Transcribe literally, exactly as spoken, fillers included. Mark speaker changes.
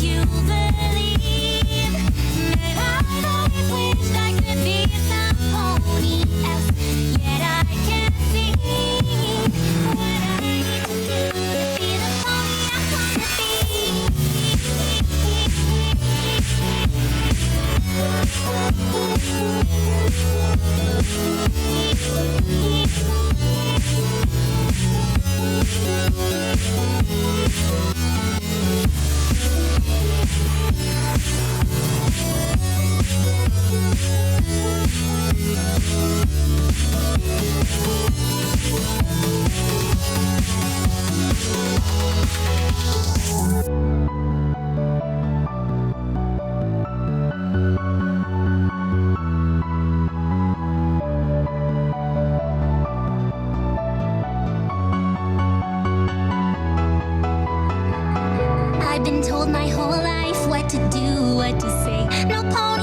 Speaker 1: you believe that I've always wished I could be somebody else, yet I can't see what I need to do to be the pony I wanna I've been told my whole life what to do, what to say. No pony